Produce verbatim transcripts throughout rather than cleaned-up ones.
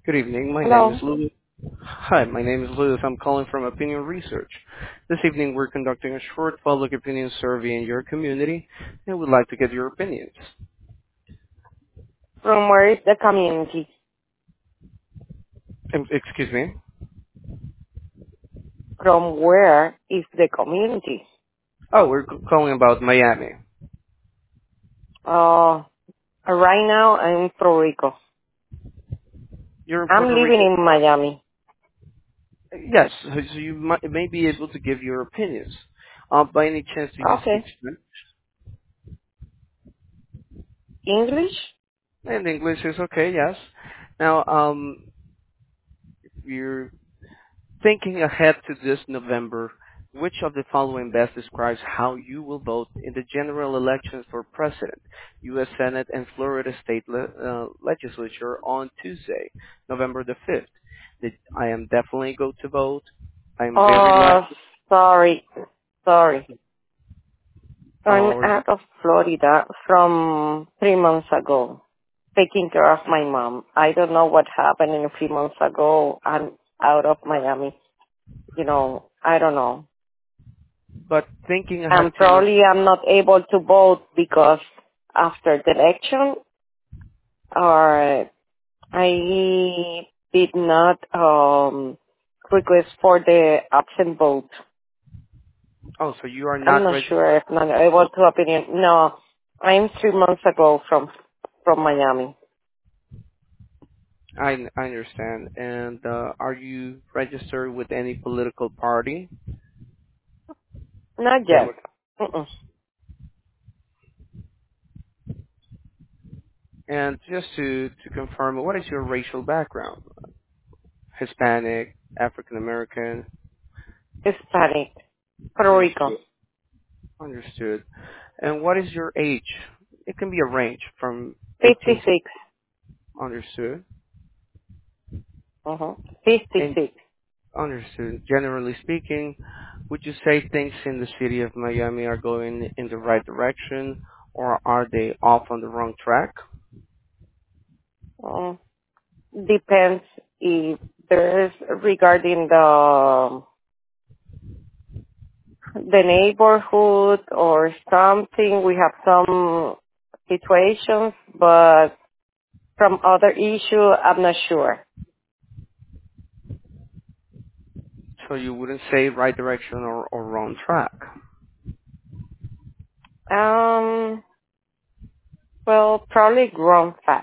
Good evening. My name is Hello. Louis. Hi, my name is Louis. I'm calling from Opinion Research. This evening, we're conducting a short public opinion survey in your community, and we'd like to get your opinions. From where is the community? Um, Excuse me? From where is the community? Oh, we're c- calling about Miami. Uh, right now I'm in Puerto Rico. You're in I'm Puerto living Rico. in Miami. Yes, so so you might, may be able to give your opinions. Uh, by any chance, do you speak Okay. Spanish? English? And English is okay, yes. Now, um, you're thinking ahead to this November, which of the following best describes how you will vote in the general elections for President, U S. Senate, and Florida State le- uh, Legislature on Tuesday, November the fifth? That I am definitely go to vote. I'm very Oh, likely. sorry. Sorry. I'm Or out of Florida from three months ago, taking care of my mom. I don't know what happened in a few months ago. I'm out of Miami. You know, I don't know. but thinking ahead And to no. probably I'm not able to vote because after the election, or I did not um, request for the absent vote. Oh, so you are I'm not not registered. sure if not able to opinion. No, I'm three months ago from from Miami. I, I understand. And uh, are you registered with any political party? Not Demo- yet. Mm-mm. and just to, to confirm, what is your racial background? Hispanic, African American. Hispanic, Puerto Rico, Understood. Understood. And what is your age? It can be a range from eighteen. fifty-six. Understood. Uh-huh. And fifty-six. understood. Generally speaking, would you say things in the city of Miami are going in the right direction, or are they off on the wrong track? Uh, depends if there's regarding the the neighborhood or something. We have some situations, but from other issue, I'm not sure. So you wouldn't say right direction or, or wrong track. Um, well, probably grown fat.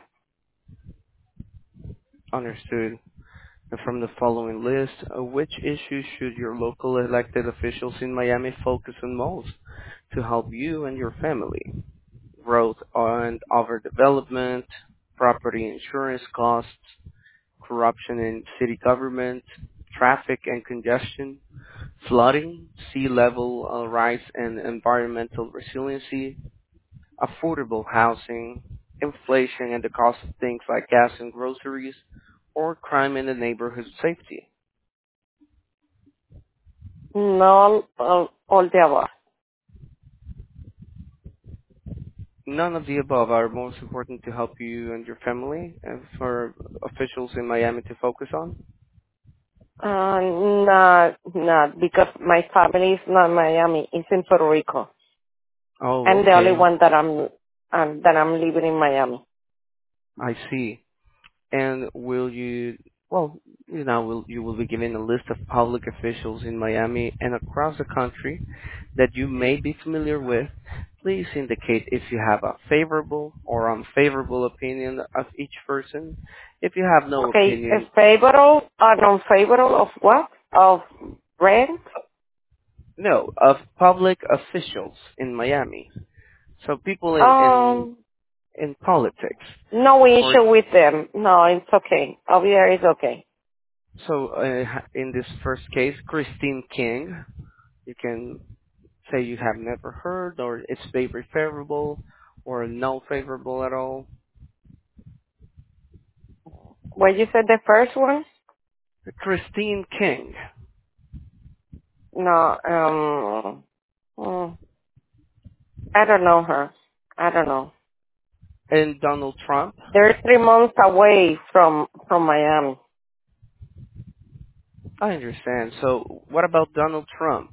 Understood. And from the following list, uh, which issues should your local elected officials in Miami focus on most to help you and your family? Growth and overdevelopment, property insurance costs, corruption in city government, traffic and congestion, flooding, sea level uh, rise and environmental resiliency, affordable housing, inflation and the cost of things like gas and groceries, or crime in the neighborhood safety. No, all, all the above. None of the above are most important to help you and your family and for officials in Miami to focus on. Uh, not, not, because my family is not Miami, it's in Puerto Rico. Oh, I'm the only okay. one that I'm, um, that I'm living in Miami. I see. And will you, well, you know, will, you will be given a list of public officials in Miami and across the country that you may be familiar with. Please indicate if you have a favorable or unfavorable opinion of each person. If you have no Okay, a opinion, favorable or non-favorable of what? Of rent? no, of public officials in Miami. So people in, in, Um, in politics. no For, issue with them. No, it's okay. Over there is okay. so uh, in this first case, Christine King, you can say you have never heard, or it's very favorable, or no favorable at all. What you said the first one? Christine King. No, um, mm, I don't know her. I don't know. And Donald Trump? They're three months away from from Miami. I understand. So what about Donald Trump?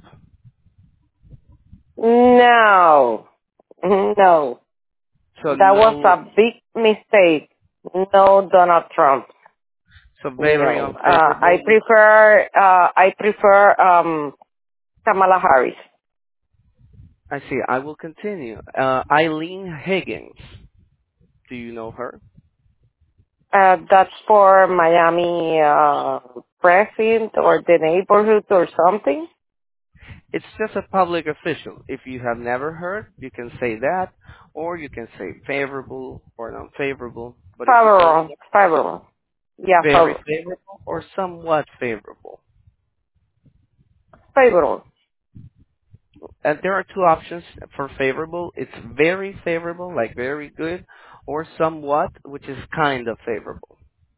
No, no, So that was no, a big mistake. No, Donald Trump. so very No, uh, I unfavorable. prefer uh, I prefer um, Kamala Harris. I see. I will continue. Uh, Eileen Higgins. Do you know her? Uh, that's for Miami uh, precinct or the neighborhood or something. It's just a public official. If you have never heard, you can say that, or you can say favorable or unfavorable. But if you don't Favorable, know, favorable. Yeah, very favorable. favorable or somewhat favorable. Favorable. And there are two options for favorable. It's very favorable, like very good, or somewhat, which is kind of favorable.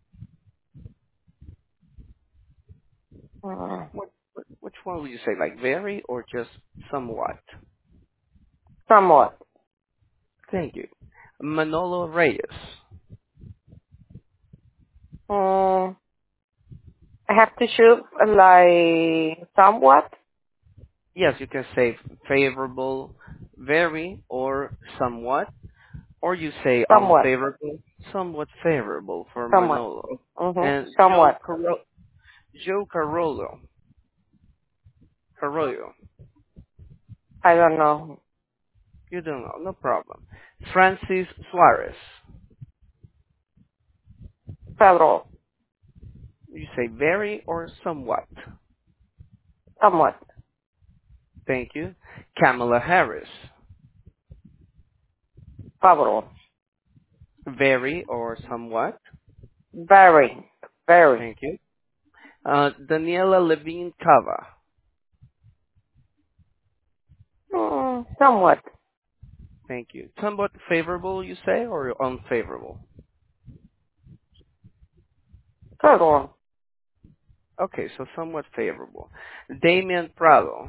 Mm, What, what, which one would you say, like very or just somewhat? somewhat. Thank you. Manolo Reyes. Mm, I have to shoot like somewhat, Yes, you can say favorable, very, or somewhat, or you say somewhat, unfavorable, somewhat favorable for somewhat. Manolo. Mm-hmm. And Joe Somewhat. Caro- Joe Carollo, Carollo, I don't know. you don't know, no problem. Francis Suarez, Favorable. you say very or somewhat. Somewhat. Thank you. Kamala Harris, Favorable. very or somewhat. Very. Very. Thank you. Uh, Daniela Levine Cava, Mm, somewhat. thank you. Somewhat favorable, you say, or unfavorable? Favorable. Okay, so somewhat favorable. Damian Prado.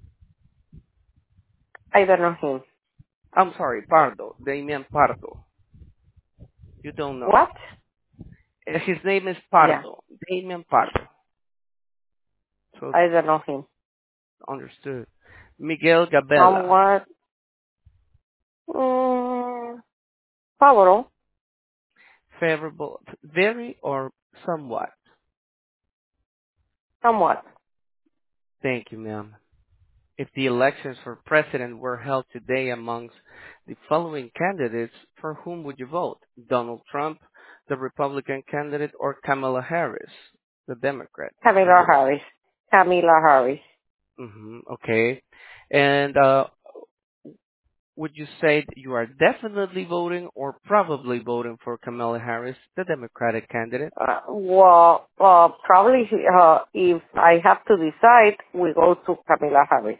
I don't know him. I'm sorry, Pardo. Damian Pardo. You don't know. What? Uh, His name is Yeah. Pardo. Damian Pardo. So, I don't know him. understood. Miguel Gabella. Somewhat. Mm, favorable. Favorable. Very or somewhat? Somewhat. Thank you, ma'am. If the elections for president were held today amongst the following candidates, for whom would you vote? Donald Trump, the Republican candidate, or Kamala Harris, the Democrat Kamala candidate? Harris. Kamala Harris. hmm Okay. And uh, would you say that you are definitely voting or probably voting for Kamala Harris, the Democratic candidate? Uh, well, uh, probably uh, if I have to decide, we go to Kamala Harris.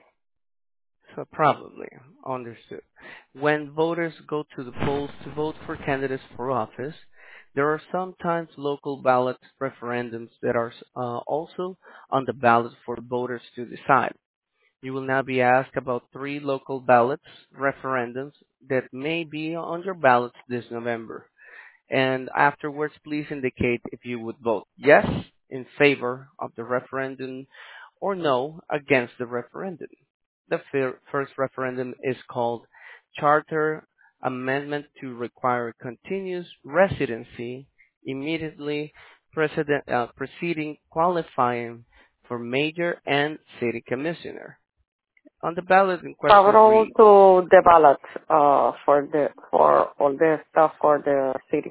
So probably. Understood. When voters go to the polls to vote for candidates for office, there are sometimes local ballot referendums that are uh, also on the ballot for voters to decide. You will now be asked about three local ballots, referendums, that may be on your ballots this November. And afterwards, please indicate if you would vote yes in favor of the referendum or no against the referendum. The fir- first referendum is called Charter Amendment to Require Continuous Residency immediately precedent, uh, preceding qualifying for mayor and city commissioner. On the ballot in questions Favorable read, to the ballot uh, for the for all the stuff for the city.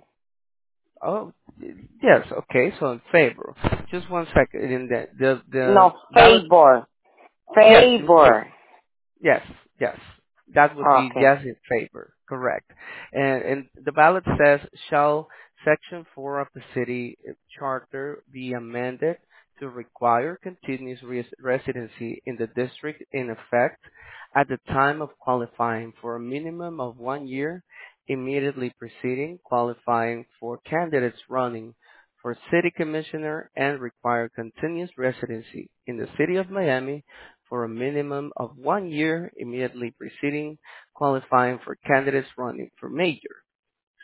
oh, yes, okay, so in favor. Just one second. In the, the, the No, ballot, favor. yes, in favor. Favor. Yes, yes. That would be Okay. yes in favor. Correct. And, and the ballot says, shall Section four of the city charter be amended to require continuous res- residency in the district in effect at the time of qualifying for a minimum of one year immediately preceding qualifying for candidates running for city commissioner and require continuous residency in the city of Miami for a minimum of one year immediately preceding qualifying for candidates running for mayor.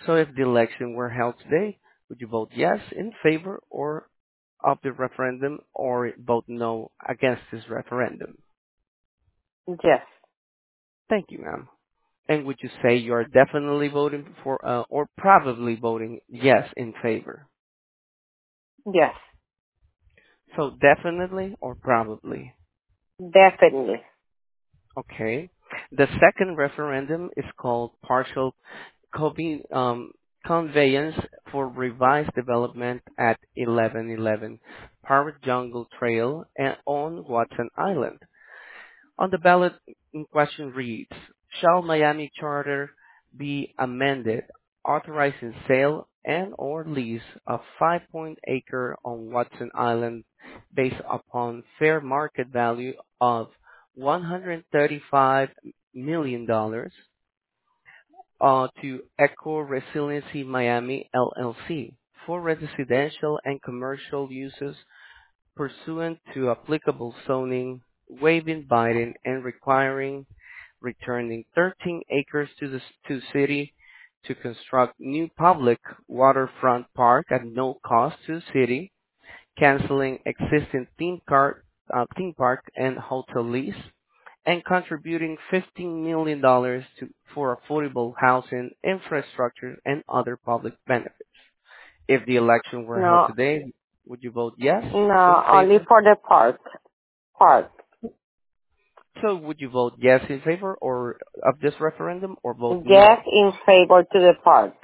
So if the election were held today, would you vote yes in favor or of the referendum or vote no against this referendum? Yes. Thank you, ma'am. And would you say you are definitely voting for uh, or probably voting yes in favor? Yes. So definitely or probably? Definitely. Okay. The second referendum is called partial conve- um, conveyance for revised development at eleven eleven Parrot Jungle Trail and on Watson Island. On the ballot in question reads, shall Miami Charter be amended authorizing sale and or lease of five point acre on Watson Island based upon fair market value of one hundred thirty-five million dollars uh, to Eco Resiliency Miami L L C for residential and commercial uses pursuant to applicable zoning, waiving Biden and requiring returning thirteen acres to the to city to construct new public waterfront park at no cost to the city, canceling existing theme park, uh, theme park and hotel lease, and contributing fifteen million dollars to for affordable housing, infrastructure, and other public benefits. If the election were held No. today, would you vote yes in No. Only favor? for the park. Park. So would you vote yes in favor or of this referendum or vote Yes no? in favor to the park.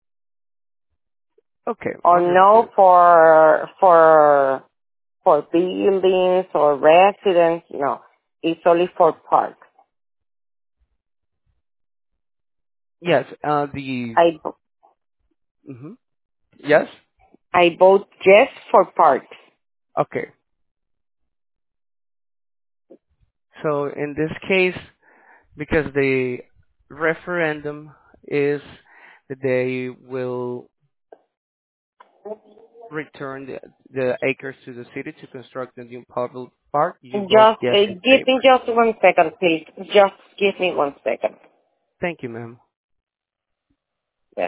Okay, Or no understood. for for for buildings or residents. No. It's only for park. Yes, uh, the, I hmm yes? I vote yes for parks. Okay. So in this case, because the referendum is that they will return the, the acres to the city to construct a new public park, you vote Just yes uh, in give me favor. just one second, please. Just give me one second. Thank you, ma'am. Yes.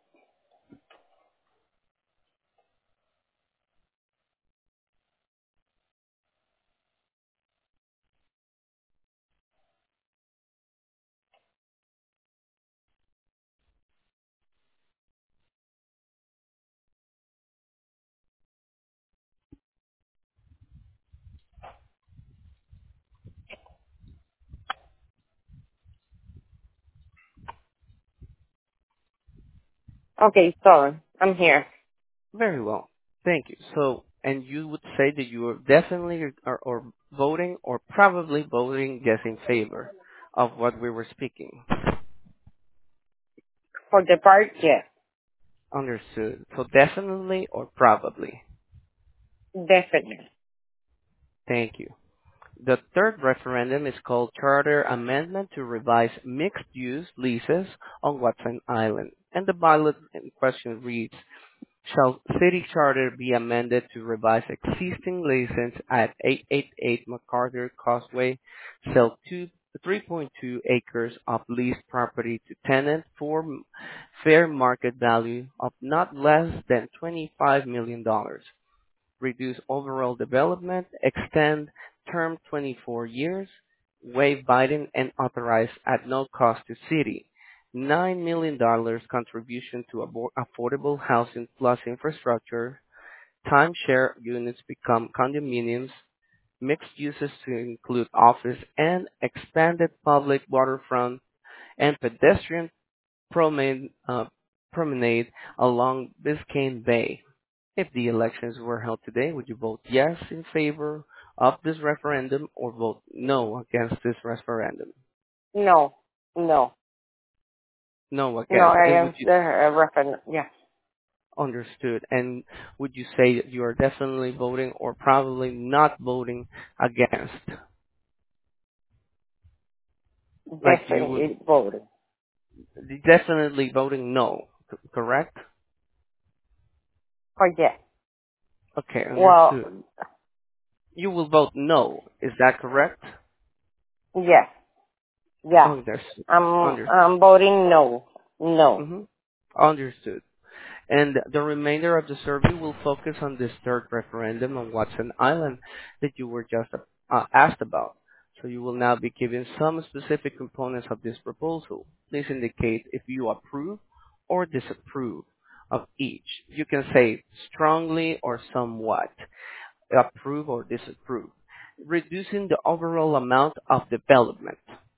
Okay, sorry. I'm here. Very well. Thank you. So, and you would say that you are definitely are, or voting or probably voting yes in favor of what we were speaking. For the park, yes. Understood. So definitely or probably. Definitely. Thank you. The third referendum is called Charter Amendment to Revise Mixed-Use Leases on Watson Island. And the ballot in question reads, shall city charter be amended to revise existing leases at eight eighty-eight MacArthur Causeway, sell two, three point two acres of leased property to tenant for m- fair market value of not less than twenty-five million dollars, reduce overall development, extend term twenty-four years, waive Biden and authorize at no cost to city. nine million dollars contribution to abo- affordable housing plus infrastructure, timeshare units become condominiums, mixed uses to include office and expanded public waterfront and pedestrian promenade, uh, promenade along Biscayne Bay. If the elections were held today, would you vote yes in favor of this referendum or vote no against this referendum? No. No. No No, against. And I would am you the uh, reference. Yes. understood? And would you say that you are definitely voting or probably not voting against? Like you would Definitely voted. definitely voting no, c- correct? For yes. Okay, Well, understood. You will vote no, is that correct? yes. Yeah. Oh, that's I'm understood. I'm voting no. No. Mm-hmm. Understood. And the remainder of the survey will focus on this third referendum on Watson Island that you were just uh, asked about. So you will now be given some specific components of this proposal. Please indicate if you approve or disapprove of each. You can say strongly or somewhat, approve or disapprove, reducing the overall amount of development.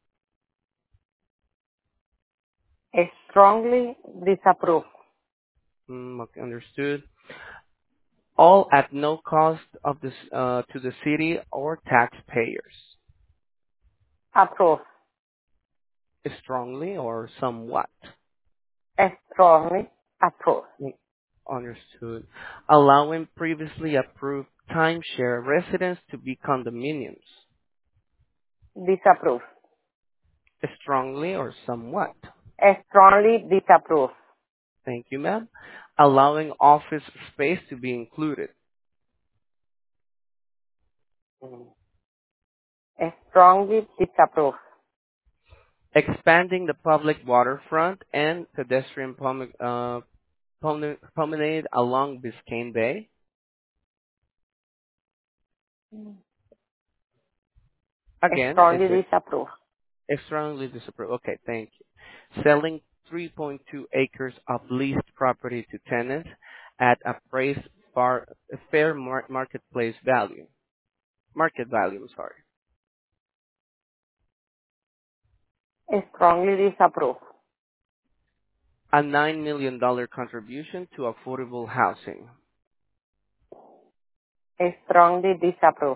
Strongly disapprove. Mm, okay, understood. All at no cost of this, uh, to the city or taxpayers. Approve. Strongly or somewhat. Strongly approve. Mm, understood. Allowing previously approved timeshare residents to be condominiums. Disapprove. Strongly or somewhat. Strongly disapprove. Thank you, ma'am. Allowing office space to be included. Strongly disapprove. Expanding the public waterfront and pedestrian prom- uh, promenade promenade along Biscayne Bay. Again, is Strongly it disapprove. strongly disapprove? Okay, thank you. Selling three point two acres of leased property to tenants at appraised far, fair mar- marketplace value. Market value, I'm sorry. Strongly disapprove. A nine million dollars contribution to affordable housing. Strongly disapprove.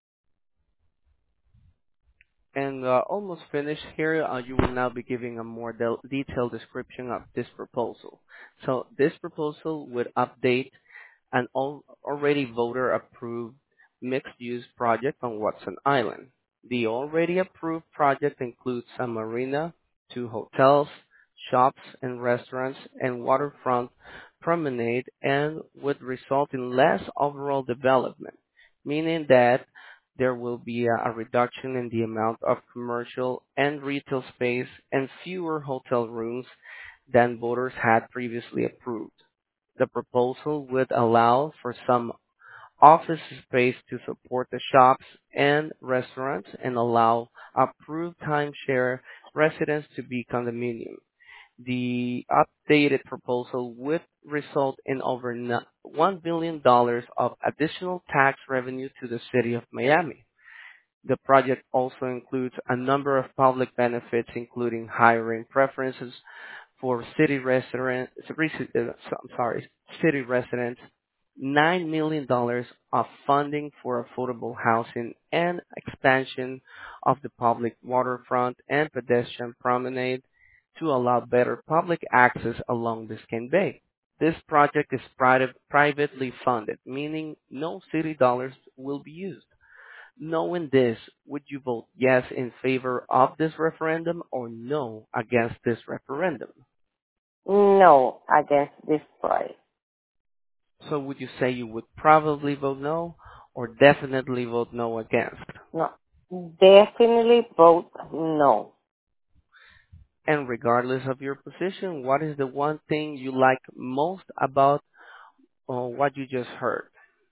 And uh, almost finished here. Uh, you will now be giving a more del- detailed description of this proposal. So this proposal would update an al- already voter-approved mixed-use project on Watson Island. The already approved project includes a marina, two hotels, shops and restaurants, and waterfront promenade, and would result in less overall development, meaning that there will be a a reduction in the amount of commercial and retail space and fewer hotel rooms than voters had previously approved. The proposal would allow for some office space to support the shops and restaurants and allow approved timeshare residents to be condominium. The updated proposal would result in over no- one billion dollars of additional tax revenue to the city of Miami. The project also includes a number of public benefits, including hiring preferences for city residents, uh, I'm sorry, city residents, nine million dollars of funding for affordable housing and expansion of the public waterfront and pedestrian promenade to allow better public access along Biscayne Bay. This project is private, privately funded, meaning no city dollars will be used. Knowing this, would you vote yes in favor of this referendum or no against this referendum? No against this price. So would you say you would probably vote no or definitely vote no against? No. Definitely vote no. And regardless of your position, what is the one thing you like most about uh, what you just heard?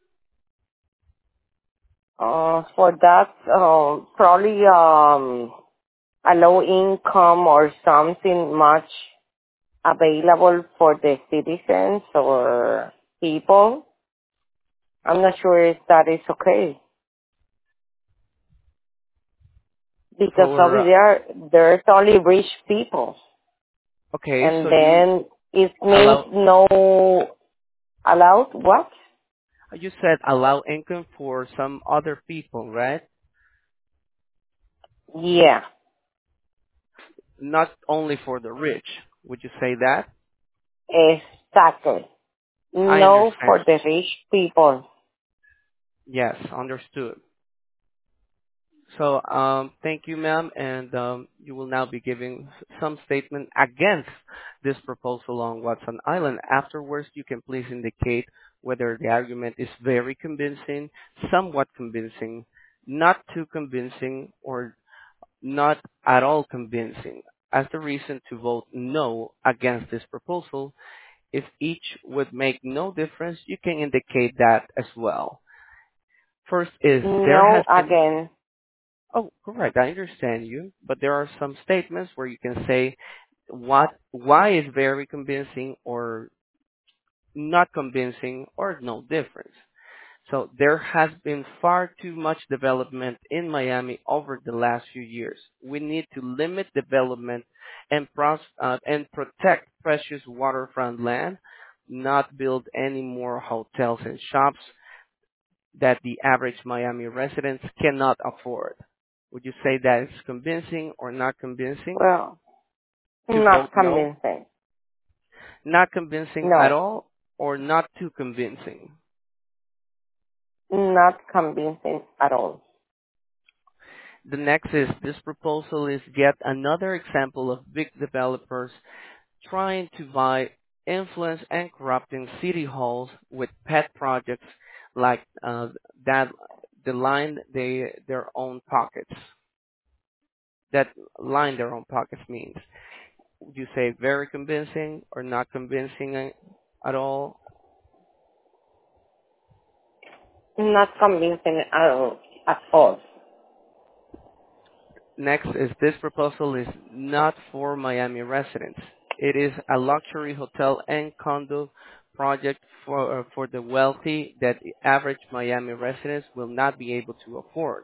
Uh, for that, uh, probably um, a low income or something much available for the citizens or people. I'm not sure if that is okay because For over uh, there there's only rich people, okay, and so you then it means allow no allowed what? you said allow income for some other people, right? Yeah, Not only for the rich. Would you say that? exactly. I No understand. for the rich people. Yes, understood. So, um, thank you, ma'am, and um, you will now be giving s- some statement against this proposal on Watson Island. Afterwards, you can please indicate whether the argument is very convincing, somewhat convincing, not too convincing, or not at all convincing. as the reason to vote no against this proposal. If each would make no difference, you can indicate that as well. First is there No has been, again. oh, correct, I understand you, but there are some statements where you can say what, why is very convincing or not convincing or no difference. So there has been far too much development in Miami over the last few years. We need to limit development and, pros- uh, and protect precious waterfront land, not build any more hotels and shops that the average Miami resident cannot afford. Would you say that is convincing or not convincing Well, to not vote no? convincing. Not convincing at No, all or not too convincing? not convincing at all. The next is this proposal is yet another example of big developers trying to buy influence and corrupting city halls with pet projects like uh, that that line they their own pockets. That line their own pockets means. Would you say very convincing or not convincing uh, at all? Not convincing at all. At all. Next is this proposal is not for Miami residents. It is a luxury hotel and condo project for uh, for the wealthy that the average Miami residents will not be able to afford.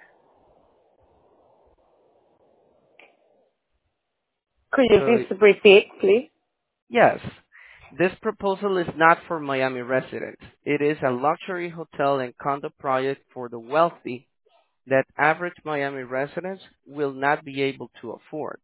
Could you So please repeat, please? yes, this proposal is not for Miami residents. It is a luxury hotel and condo project for the wealthy that average Miami residents will not be able to afford.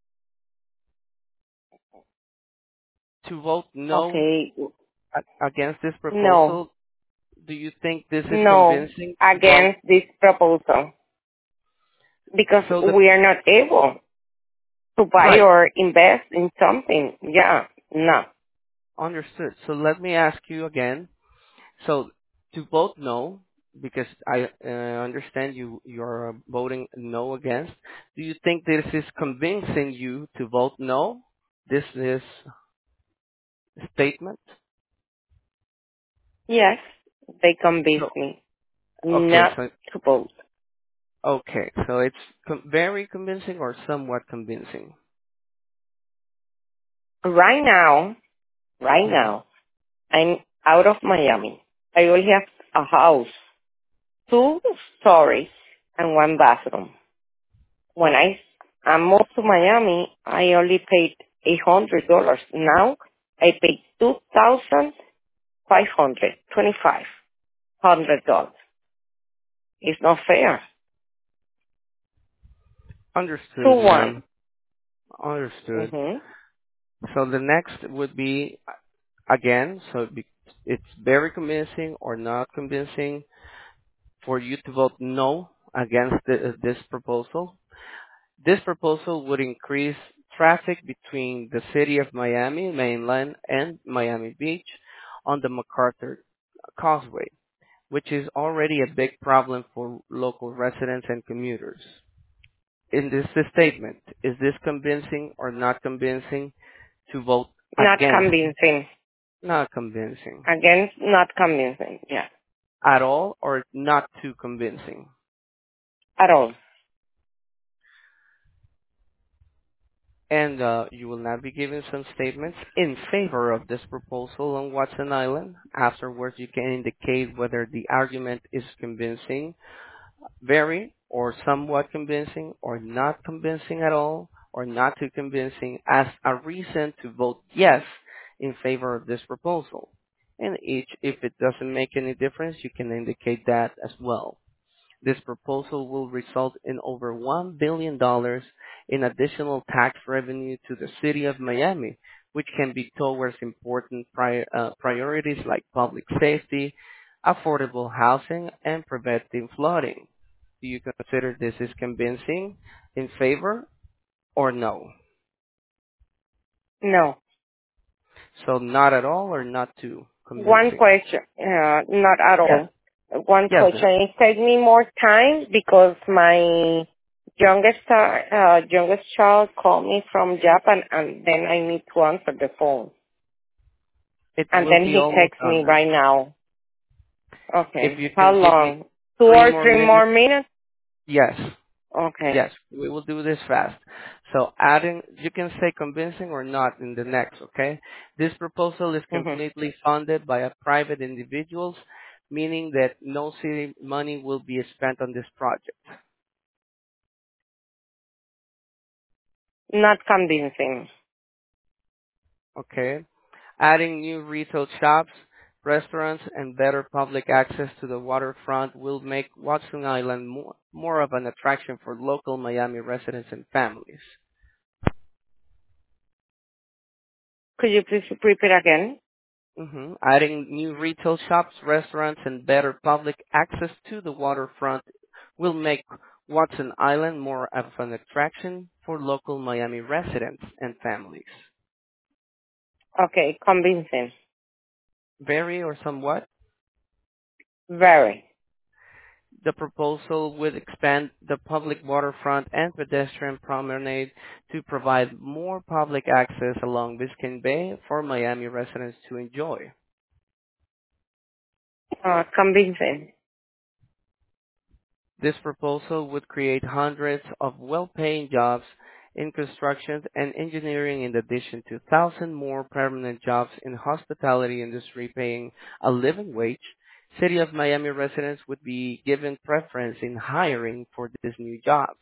To vote no Okay. a- against this No. proposal, do you think this is No. convincing to vote? Against this proposal. Because So the we are not able to buy right, or invest in something. Yeah. No. understood. So let me ask you again. So to vote no, because I uh, understand you you're voting no against. Do you think this is convincing you to vote no? This is statement. Yes. They convince So me okay, not so to vote. okay, so it's com- very convincing or somewhat convincing. Right now, right Hmm. now, I'm out of Miami. I only have a house, two stories, and one bathroom. When I I moved to Miami, I only paid eight hundred dollars. Now I pay two thousand five hundred twenty-five hundred dollars. It's not fair. Two Understood, one. ma'am. Understood. Mhm. So the next would be again, so it be- it's very convincing or not convincing for you to vote no against the, this proposal. This proposal would increase traffic between the city of Miami mainland and Miami Beach on the MacArthur Causeway, which is already a big problem for local residents and commuters. In this statement, is this convincing or not convincing to vote Not against? convincing. Not convincing Against not convincing. Yeah. at all or not too convincing. At all. And uh, you will not be given some statements in favor of this proposal on Watson Island. Afterwards, you can indicate whether the argument is convincing, very or somewhat convincing, or not convincing at all, or not too convincing, as a reason to vote yes in favor of this proposal. And each, if it doesn't make any difference, you can indicate that as well. This proposal will result in over one billion dollars in additional tax revenue to the city of Miami, which can be towards important pri- uh, priorities like public safety, affordable housing, and preventing flooding. Do you consider this is convincing, in favor, or no? No. So not at all or not too One convincing? question. Uh, not at Yes. all. One Yes, question. ma'am. It takes me more time because my youngest uh, uh, youngest child called me from Japan, and then I need to answer the phone. It And will then be he almost texts done, me ma'am. right now. If Okay. you How can give me long? Two three or more three more minutes, minutes? yes, Okay. yes, we will do this fast. So adding, you can say convincing or not in the next, okay? This proposal is hmm completely funded by a private individuals, meaning that no city money will be spent on this project, Not convincing. okay? Adding new retail shops, restaurants, and better public access to the waterfront will make Watson Island more, more of an attraction for local Miami residents and families. Could you please repeat it again? hmm Adding new retail shops, restaurants, and better public access to the waterfront will make Watson Island more of an attraction for local Miami residents and families. Okay, convincing. Very or somewhat? Very. The proposal would expand the public waterfront and pedestrian promenade to provide more public access along Biscayne Bay for Miami residents to enjoy. Uh, convincing. This proposal would create hundreds of well-paying jobs in construction and engineering in addition to one thousand more permanent jobs in hospitality industry paying a living wage. City of Miami residents would be given preference in hiring for these new jobs.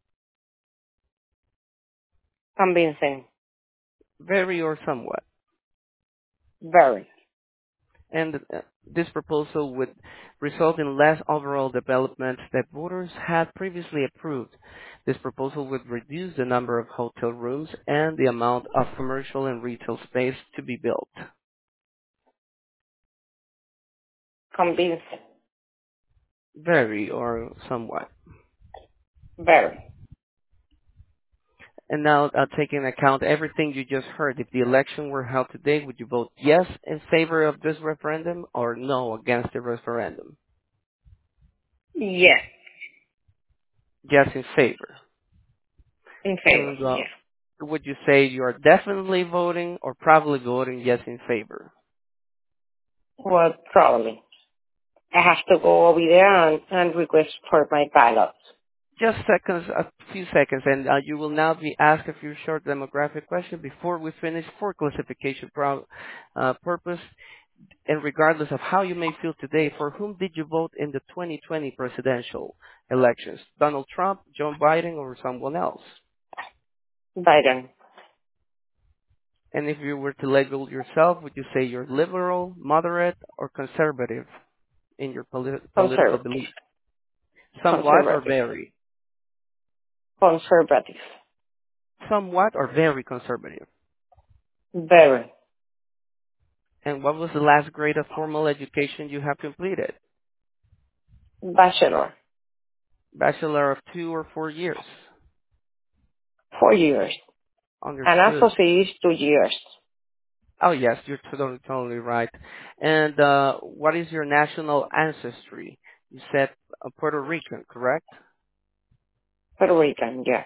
Convincing. Very or somewhat. Very. And uh, this proposal would result in less overall development that voters had previously approved. This proposal would reduce the number of hotel rooms and the amount of commercial and retail space to be built. Convincing. Very or somewhat. Very. And now, uh, taking into account everything you just heard, if the election were held today, would you vote yes in favor of this referendum or no against the referendum? Yes. Yes in favor. In favor. And uh, Yeah. would you say you are definitely voting or probably voting yes in favor? Well, probably. I have to go over there and, and request for my ballot. Just seconds, a few seconds, and uh, you will now be asked a few short demographic questions before we finish for classification pro- uh, purpose. And regardless of how you may feel today, for whom did you vote in the twenty twenty presidential elections? Donald Trump, Joe Biden, or someone else? Biden. And if you were to label yourself, would you say you're liberal, moderate, or conservative in your polit- political Conservative. beliefs? Somewhat or Conservative. very? Conservative. Somewhat or very conservative? Very. And what was the last grade of formal education you have completed? Bachelor. Bachelor of two or four years. Four years. And Understood. associate is two years. Oh yes, you're totally, totally right. And uh, what is your national ancestry? You said uh, Puerto Rican, correct? Puerto Rican, yeah.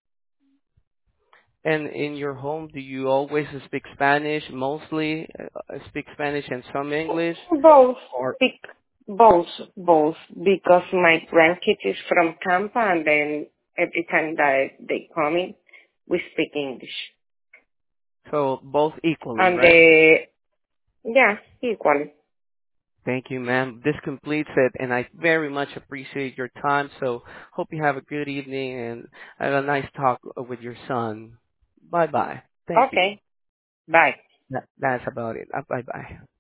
And in your home, do you always speak Spanish, mostly uh, speak Spanish and some English? Both. Or Bec- both. Both. Because my grandkid is from Tampa and then every time that they come in, we speak English. so both equally, And right? they, yeah, equally. Thank you, ma'am. This completes it, and I very much appreciate your time. So hope you have a good evening and have a nice talk with your son. Bye bye. Thank you. Okay. Bye. That, that's about it. Uh, bye bye.